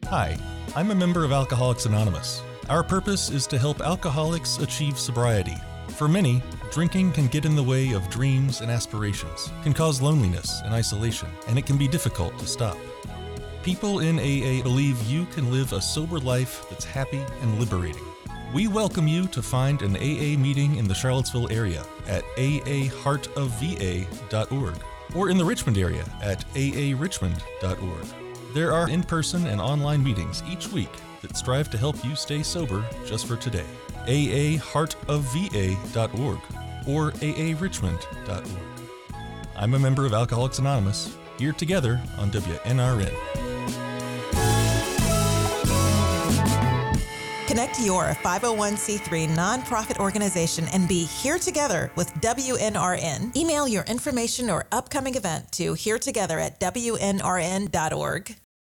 Hi, I'm a member of Alcoholics Anonymous. Our purpose is to help alcoholics achieve sobriety. For many, drinking can get in the way of dreams and aspirations, can cause loneliness and isolation, and it can be difficult to stop. People in AA believe you can live a sober life that's happy and liberating. We welcome you to find an AA meeting in the Charlottesville area at aaheartofva.org or in the Richmond area at aarichmond.org. There are in-person and online meetings each week that strive to help you stay sober just for today. aaheartofva.org or aarichmond.org. I'm a member of Alcoholics Anonymous, here together on WNRN. Connect your 501c3 nonprofit organization and be here together with WNRN. Email your information or upcoming event to heretogether@wnrn.org.